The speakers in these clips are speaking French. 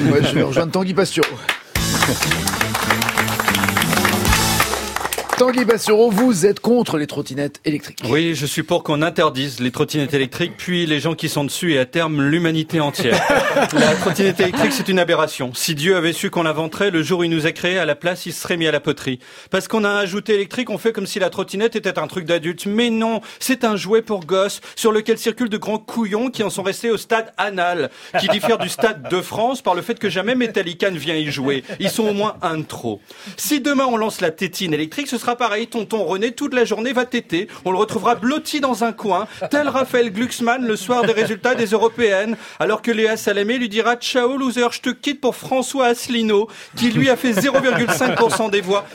Ouais, je vais rejoindre Tanguy Pastureau. Tanguy Pastureau, vous êtes contre les trottinettes électriques. Oui, je suis pour qu'on interdise les trottinettes électriques, puis les gens qui sont dessus et à terme l'humanité entière. La trottinette électrique, c'est une aberration. Si Dieu avait su qu'on l'inventerait, le jour où il nous a créés, à la place, il se serait mis à la poterie. Parce qu'on a ajouté électrique, on fait comme si la trottinette était un truc d'adulte. Mais non, c'est un jouet pour gosses sur lequel circulent de grands couillons qui en sont restés au stade anal, qui diffère du stade de France par le fait que jamais Metallica ne vient y jouer. Ils sont au moins un de trop. Si demain on lance la tétine électrique, ce sera pareil, tonton René toute la journée va téter, on le retrouvera blotti dans un coin, tel Raphaël Glucksmann le soir des résultats des européennes, alors que Léa Salamé lui dira ciao loser, je te quitte pour François Asselineau, qui lui a fait 0,5% des voix,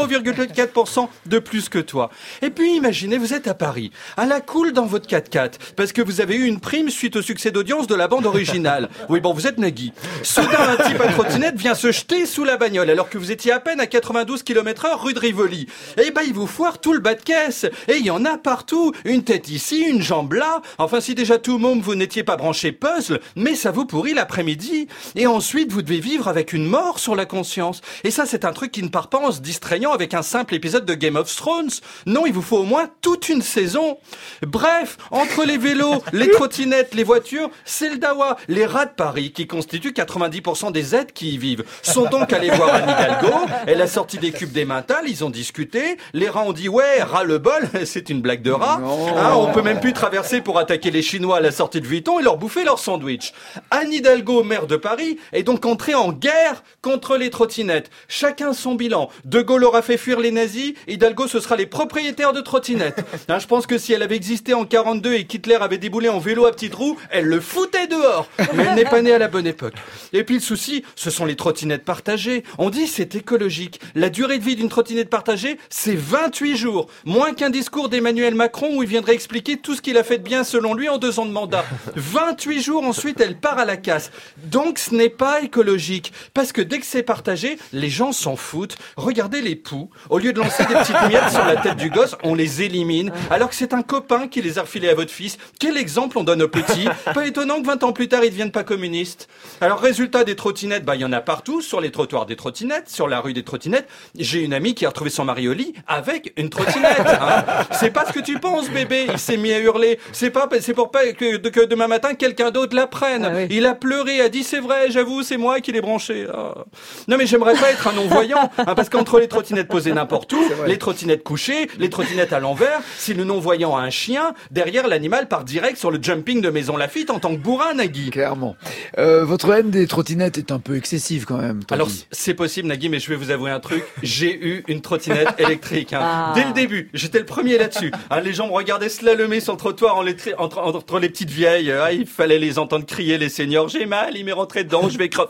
0,4% de plus que toi. Et puis imaginez, vous êtes à Paris, à la cool dans votre 4x4, parce que vous avez eu une prime suite au succès d'audience de la bande originale. Oui bon, vous êtes Nagui. Soudain un type à trottinette vient se jeter sous la bagnole, alors que vous étiez à peine à 92 km/h rue de Rivoli. Eh ben, il vous foire tout le bas de caisse. Et il y en a partout. Une tête ici, une jambe là. Enfin, si déjà tout môme, vous n'étiez pas branché puzzle, mais ça vous pourrit l'après-midi. Et ensuite, vous devez vivre avec une mort sur la conscience. Et ça, c'est un truc qui ne part pas en se distrayant avec un simple épisode de Game of Thrones. Non, il vous faut au moins toute une saison. Bref, entre les vélos, les trottinettes, les voitures, c'est le dawa. Les rats de Paris, qui constituent 90% des aides qui y vivent, sont donc allés voir Anne Hidalgo. Elle a sorti des cubes d'emmental, ils ont discuté. Les rats ont dit ouais, ras le bol, c'est une blague de rat. Hein, on peut même plus traverser pour attaquer les Chinois à la sortie de Vuitton et leur bouffer leur sandwich. Anne Hidalgo, maire de Paris, est donc entrée en guerre contre les trottinettes. Chacun son bilan. De Gaulle aura fait fuir les nazis, Hidalgo ce sera les propriétaires de trottinettes. Hein, je pense que si elle avait existé en 42 et qu'Hitler avait déboulé en vélo à petite roue, elle le foutait dehors. Mais elle n'est pas née à la bonne époque. Et puis le souci, ce sont les trottinettes partagées. On dit c'est écologique. La durée de vie d'une trottinette partagée, c'est 28 jours, moins qu'un discours d'Emmanuel Macron où il viendrait expliquer tout ce qu'il a fait de bien selon lui en 2 ans de mandat. 28 jours, ensuite elle part à la casse. Donc ce n'est pas écologique, parce que dès que c'est partagé, les gens s'en foutent. Regardez les poux, au lieu de lancer des petites miettes sur la tête du gosse, on les élimine, alors que c'est un copain qui les a refilés à votre fils. Quel exemple on donne aux petits? Pas étonnant que 20 ans plus tard, ils ne deviennent pas communistes. Alors résultat des trottinettes, il y en a partout, sur les trottoirs des trottinettes, sur la rue des trottinettes. J'ai une amie qui a retrouvé son mari au lit avec une trottinette. Hein. C'est pas ce que tu penses, bébé. Il s'est mis à hurler. C'est pour pas que demain matin quelqu'un d'autre la prenne. Ah oui. Il a pleuré, a dit c'est vrai, j'avoue, c'est moi qui l'ai branché. Ah. Non mais j'aimerais pas être un non-voyant, hein, parce qu'entre les trottinettes posées n'importe où, les trottinettes couchées, les trottinettes à l'envers, si le non-voyant a un chien, derrière l'animal part direct sur le jumping de Maison Lafitte en tant que bourrin, Nagui. Clairement. Votre haine des trottinettes est un peu excessive quand même. Alors c'est possible, Nagui, mais je vais vous avouer un truc. J'ai eu une trottinette électrique. Hein. Dès le début, j'étais le premier là-dessus. Hein, les gens me regardaient slalomer sur le trottoir entre les petites vieilles. Ah, il fallait les entendre crier, les seniors. J'ai mal, il m'est rentré dedans, je vais crever.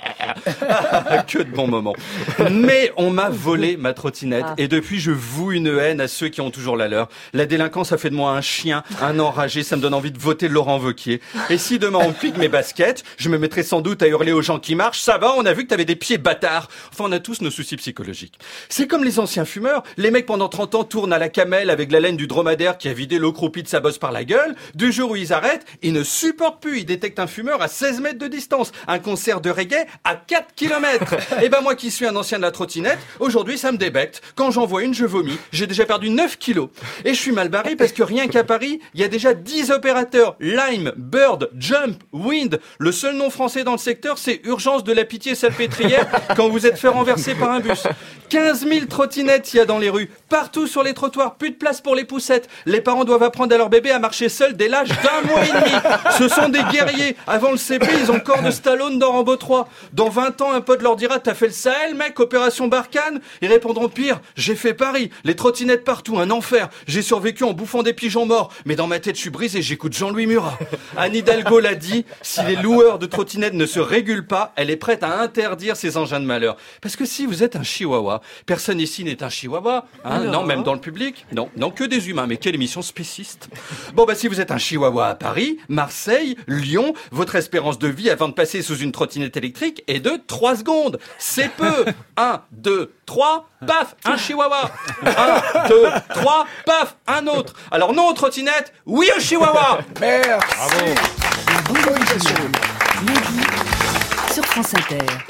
Que de bons moments. Mais on m'a volé ma trottinette et depuis je voue une haine à ceux qui ont toujours la leur. La délinquance a fait de moi un chien, un enragé. Ça me donne envie de voter Laurent Wauquiez. Et si demain on pique mes baskets, je me mettrai sans doute à hurler aux gens qui marchent. Ça va, on a vu que t'avais des pieds bâtards. Enfin, on a tous nos soucis psychologiques. C'est comme les anciens fumeurs. Les mecs pendant 30 ans tournent à la camelle avec la laine du dromadaire qui a vidé l'eau croupie de sa bosse par la gueule. Du jour où ils arrêtent, ils ne supportent plus. Ils détectent un fumeur à 16 mètres de distance. Un concert de reggae à 4 km. Et ben moi qui suis un ancien de la trottinette, aujourd'hui ça me débecte. Quand j'en vois une, je vomis. J'ai déjà perdu 9 kilos. Et je suis mal barré parce que rien qu'à Paris, il y a déjà 10 opérateurs. Lime, Bird, Jump, Wind. Le seul nom français dans le secteur, c'est Urgence de la Pitié Salpêtrière quand vous êtes fait renverser par un bus. 15 000 trottinettes il y a dans les rues. Partout sur les trottoirs, plus de place pour les poussettes. Les parents doivent apprendre à leur bébé à marcher seul dès l'âge d'1 mois et demi. Ce sont des guerriers. Avant le CP, ils ont le corps de Stallone dans Rambo 3. Dans 20 ans, un pote leur dira « T'as fait le Sahel, mec, opération Barkhane ?» Ils répondront pire « J'ai fait Paris, les trottinettes partout, un enfer. J'ai survécu en bouffant des pigeons morts. Mais dans ma tête, je suis brisé, j'écoute Jean-Louis Murat. » Anne Hidalgo l'a dit, si les loueurs de trottinettes ne se régulent pas, elle est prête à interdire ces engins de malheur. Parce que si vous êtes un chihuahua, personne ici n'est un chihuahua. Hein, non, même dans le public. Non, que des humains. Mais quelle émission spéciste. Bon, si vous êtes un chihuahua à Paris, Marseille, Lyon, votre espérance de vie avant de passer sous une trottinette électrique est de 3 secondes. C'est peu. 1, 2, 3, paf, un chihuahua. 1, 2, 3, paf, un autre. Alors non aux trottinettes, oui au chihuahua. Merci. Bravo. Une bonne question. Sur France Inter.